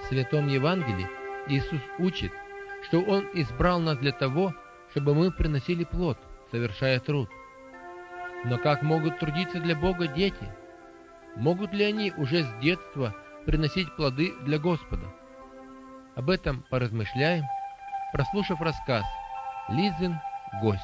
Святом Евангелии Иисус учит, что Он избрал нас для того, чтобы мы приносили плод, совершая труд. Но как могут трудиться для Бога дети? Могут ли они уже с детства приносить плоды для Господа? Об этом поразмышляем, прослушав рассказ «Лизин гость».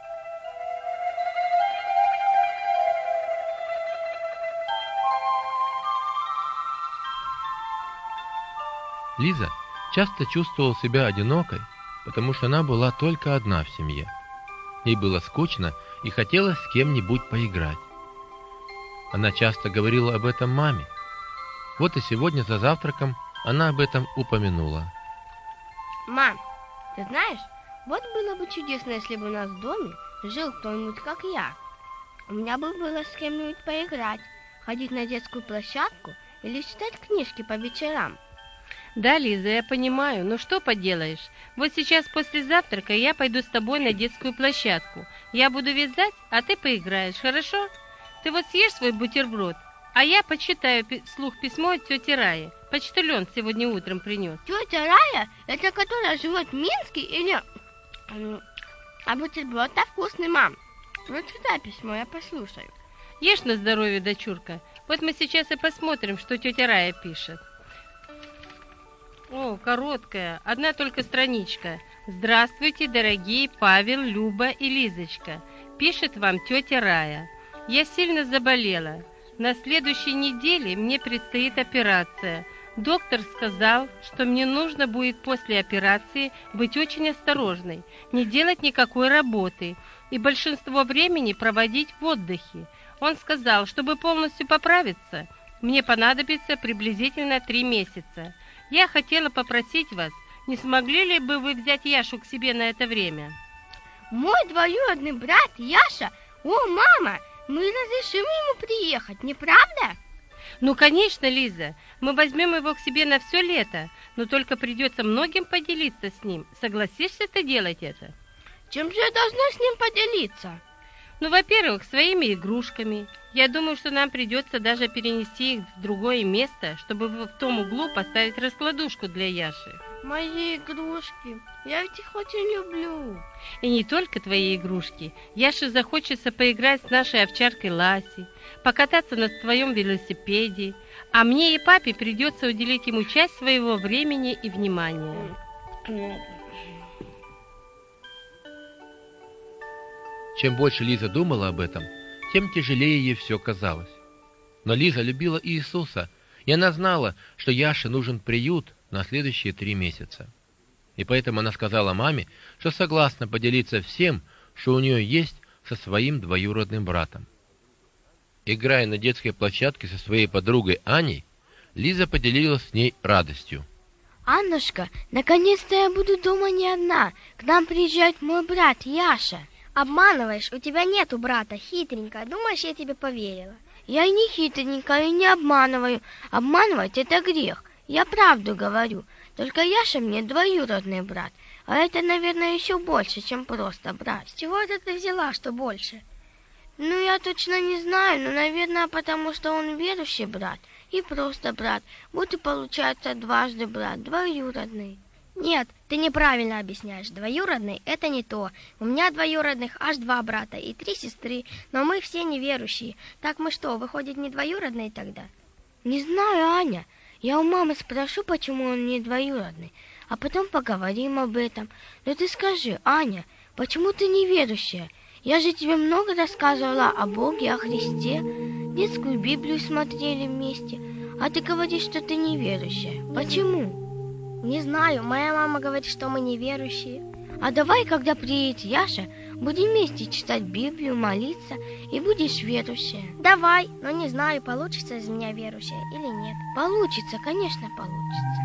Лиза часто чувствовала себя одинокой, потому что она была только одна в семье. Ей было скучно и хотелось с кем-нибудь поиграть. Она часто говорила об этом маме. Вот и сегодня за завтраком она об этом упомянула. Мам, ты знаешь, вот было бы чудесно, если бы у нас в доме жил кто-нибудь, как я. У меня бы было с кем-нибудь поиграть, ходить на детскую площадку или читать книжки по вечерам. Да, Лиза, я понимаю, но что поделаешь? Вот сейчас после завтрака я пойду с тобой на детскую площадку. Я буду вязать, а ты поиграешь, хорошо? Ты вот съешь свой бутерброд, а я почитаю вслух письмо от тети Раи. Почтальон сегодня утром принес. Тетя Рая, это которая живет в Минске или... А бутерброд-то вкусный, мам. Вот читай письмо, я послушаю. Ешь на здоровье, дочурка. Вот мы сейчас и посмотрим, что тетя Рая пишет. О, короткая, одна только страничка. Здравствуйте, дорогие Павел, Люба и Лизочка. Пишет вам тетя Рая. Я сильно заболела. На следующей неделе мне предстоит операция. Доктор сказал, что мне нужно будет после операции быть очень осторожной, не делать никакой работы и большинство времени проводить в отдыхе. Он сказал, чтобы полностью поправиться, мне понадобится приблизительно 3 месяца. Я хотела попросить вас, не смогли ли бы вы взять Яшу к себе на это время? Мой двоюродный брат Яша? О, мама, мы разрешим ему приехать, не правда? Ну, конечно, Лиза, мы возьмем его к себе на все лето, но только придется многим поделиться с ним. Согласишься ты делать это? Чем же я должна с ним поделиться? Ну, во-первых, своими игрушками. Я думаю, что нам придется даже перенести их в другое место, чтобы в том углу поставить раскладушку для Яши. Мои игрушки, я ведь их очень люблю. И не только твои игрушки. Яше захочется поиграть с нашей овчаркой Ласи, покататься на твоем велосипеде, а мне и папе придется уделить ему часть своего времени и внимания. Чем больше Лиза думала об этом, тем тяжелее ей все казалось. Но Лиза любила Иисуса, и она знала, что Яше нужен приют на следующие 3 месяца. И поэтому она сказала маме, что согласна поделиться всем, что у нее есть со своим двоюродным братом. Играя на детской площадке со своей подругой Аней, Лиза поделилась с ней радостью. Аннушка, наконец-то я буду дома не одна. К нам приезжает мой брат Яша. Обманываешь, у тебя нету брата, хитренькая. Думаешь, я тебе поверила? Я и не хитренькая, и не обманываю. Обманывать — это грех. Я правду говорю. Только Яша мне двоюродный брат. А это, наверное, еще больше, чем просто брат. С чего это ты взяла, что больше? Ну, я точно не знаю, но, наверное, потому что он верующий брат и просто брат. Вот и получается дважды брат, двоюродный. Нет, ты неправильно объясняешь. Двоюродный — это не то. У меня двоюродных аж 2 брата и 3 сестры, но мы все неверующие. Так мы что, выходит, не двоюродные тогда? Не знаю, Аня. Я у мамы спрошу, почему он не двоюродный, а потом поговорим об этом. Но ты скажи, Аня, почему ты неверующая? Я же тебе много рассказывала о Боге, о Христе. Детскую Библию смотрели вместе. А ты говоришь, что ты неверующая. Почему? Не знаю, моя мама говорит, что мы неверующие. А давай, когда приедет Яша, будем вместе читать Библию, молиться, и будешь верующая. Давай, но не знаю, получится из меня верующая или нет. Получится, конечно, получится.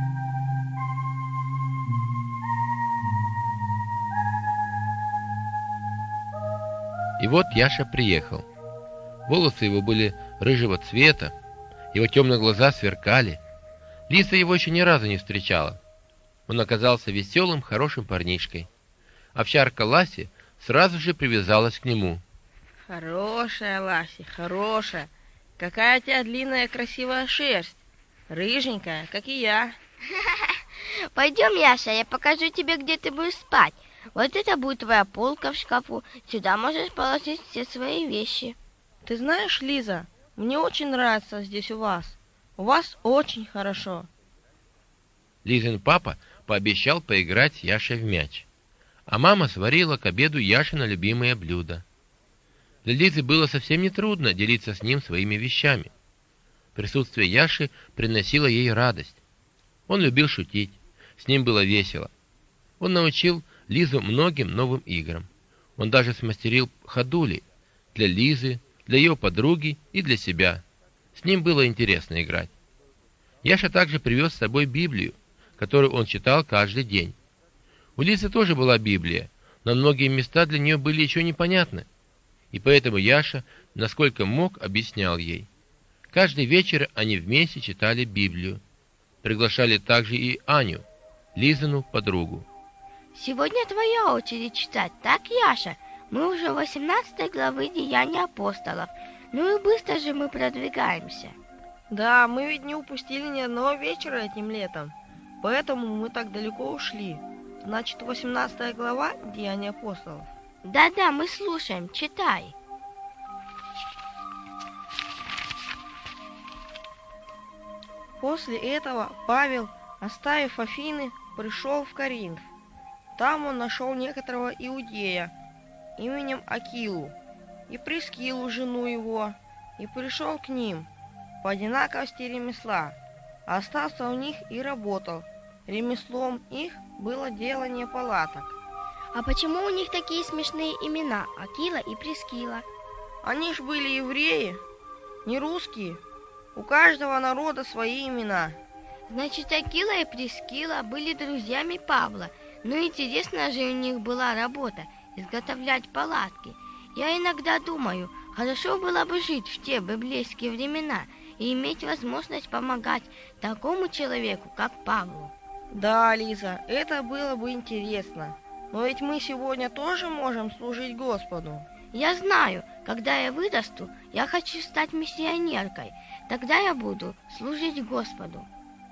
И вот Яша приехал. Волосы его были рыжего цвета, его темные глаза сверкали. Лиза его еще ни разу не встречала. Он оказался веселым, хорошим парнишкой. Овчарка Ласи сразу же привязалась к нему. Хорошая, Ласи, хорошая. Какая у тебя длинная красивая шерсть. Рыженькая, как и я. Пойдем, Яша, я покажу тебе, где ты будешь спать. Вот это будет твоя полка в шкафу. Сюда можешь положить все свои вещи. Ты знаешь, Лиза, мне очень нравится здесь у вас. У вас очень хорошо. Лизин папа пообещал поиграть с Яшей в мяч, а мама сварила к обеду Яшино любимое блюдо. Для Лизы было совсем нетрудно делиться с ним своими вещами. Присутствие Яши приносило ей радость. Он любил шутить, с ним было весело. Он научил Лизу многим новым играм. Он даже смастерил ходули для Лизы, для ее подруги и для себя. С ним было интересно играть. Яша также привез с собой Библию, которую он читал каждый день. У Лизы тоже была Библия, но многие места для нее были еще непонятны. И поэтому Яша, насколько мог, объяснял ей. Каждый вечер они вместе читали Библию. Приглашали также и Аню, Лизину подругу. Сегодня твоя очередь читать, так, Яша? Мы уже 18 главы Деяний апостолов. Ну и быстро же мы продвигаемся. Да, мы ведь не упустили ни одного вечера этим летом. Поэтому мы так далеко ушли. Значит, 18 глава Деяний апостолов. Да-да, мы слушаем, читай. После этого Павел, оставив Афины, пришел в Коринф. Там он нашел некоторого иудея именем Акилу и Прискилу, жену его, и пришел к ним по одинаковости ремесла, а остался у них и работал. Ремеслом их было делание палаток. А почему у них такие смешные имена, Акила и Прискила? Они ж были евреи, не русские. У каждого народа свои имена. Значит, Акила и Прискила были друзьями Павла. Ну, интересно же у них была работа – изготовлять палатки. Я иногда думаю, хорошо было бы жить в те библейские времена и иметь возможность помогать такому человеку, как Павлу. Да, Лиза, это было бы интересно. Но ведь мы сегодня тоже можем служить Господу. Я знаю, когда я вырасту, я хочу стать миссионеркой. Тогда я буду служить Господу.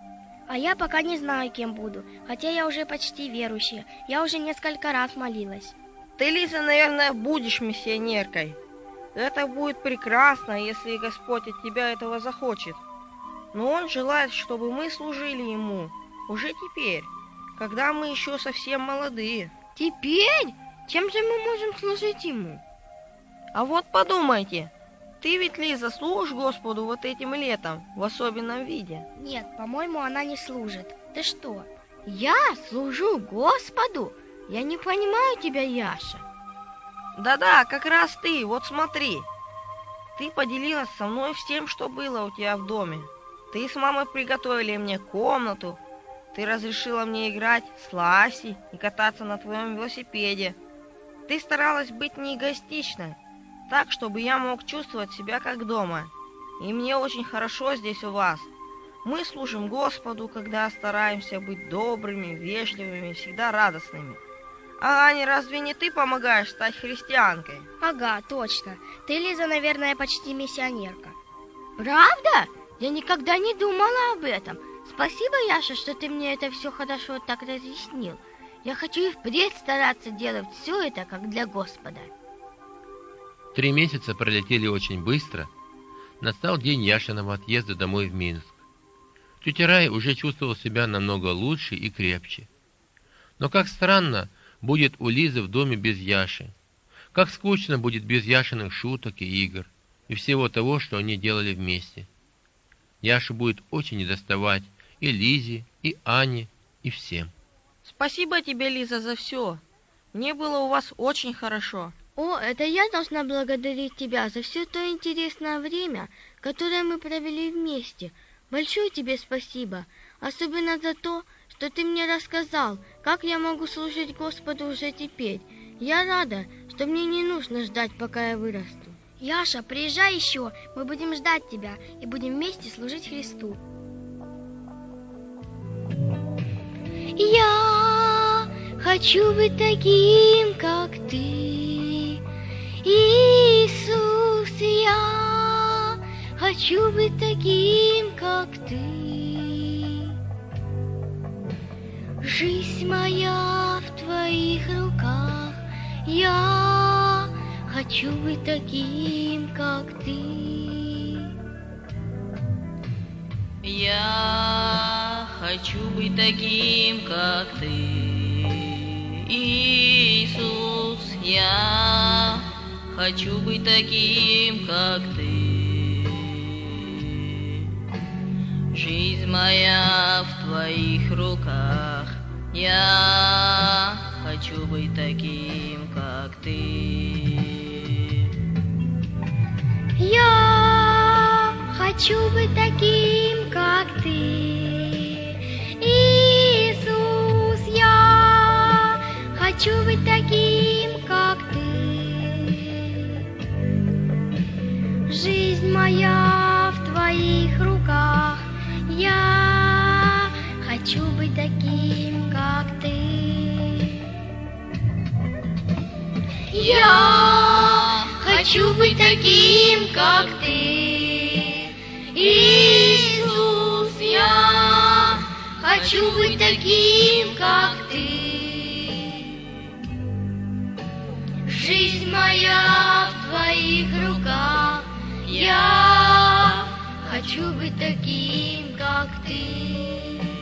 А я пока не знаю, кем буду, хотя я уже почти верующая. Я уже несколько раз молилась. Ты, Лиза, наверное, будешь миссионеркой. Это будет прекрасно, если Господь от тебя этого захочет. Но Он желает, чтобы мы служили Ему уже теперь, когда мы еще совсем молодые. Теперь? Чем же мы можем служить Ему? А вот подумайте, ты ведь, Лиза, служишь Господу вот этим летом в особенном виде? Нет, по-моему, она не служит. Ты что? Я служу Господу? Я не понимаю тебя, Яша. Да-да, как раз ты, вот смотри. Ты поделилась со мной всем, что было у тебя в доме. Ты с мамой приготовили мне комнату. Ты разрешила мне играть с Ласей и кататься на твоем велосипеде. Ты старалась быть не эгоистичной, так, чтобы я мог чувствовать себя как дома. И мне очень хорошо здесь у вас. Мы служим Господу, когда стараемся быть добрыми, вежливыми, всегда радостными. А Ане, разве не ты помогаешь стать христианкой? Ага, точно. Ты, Лиза, наверное, почти миссионерка. Правда? Я никогда не думала об этом. Спасибо, Яша, что ты мне это все хорошо так разъяснил. Я хочу и впредь стараться делать все это, как для Господа. 3 месяца пролетели очень быстро. Настал день Яшиного отъезда домой в Минск. Тетя Рая уже чувствовала себя намного лучше и крепче. Но как странно будет у Лизы в доме без Яши. Как скучно будет без Яшиных шуток и игр, и всего того, что они делали вместе. Яша будет очень недоставать и Лизе, и Ане, и всем. Спасибо тебе, Лиза, за все. Мне было у вас очень хорошо. О, это я должна благодарить тебя за все то интересное время, которое мы провели вместе. Большое тебе спасибо, особенно за то, что ты мне рассказал, как я могу служить Господу уже теперь. Я рада, что мне не нужно ждать, пока я вырасту. Яша, приезжай еще, мы будем ждать тебя и будем вместе служить Христу. Я хочу быть таким, как ты, Иисус, я хочу быть таким, как ты. Жизнь моя в твоих руках, я хочу быть таким, как ты. Я хочу быть таким, как ты, Иисус. Я хочу быть таким, как ты. Жизнь моя в твоих руках, я хочу быть таким, как ты. Я хочу быть таким, как ты, Иисус. Я хочу быть таким, как ты. Жизнь моя в твоих руках, я хочу быть таким, как ты. Я хочу быть таким, как ты, Иисус. Я хочу быть таким, как ты. Жизнь моя в твоих руках, я хочу быть таким, как ты.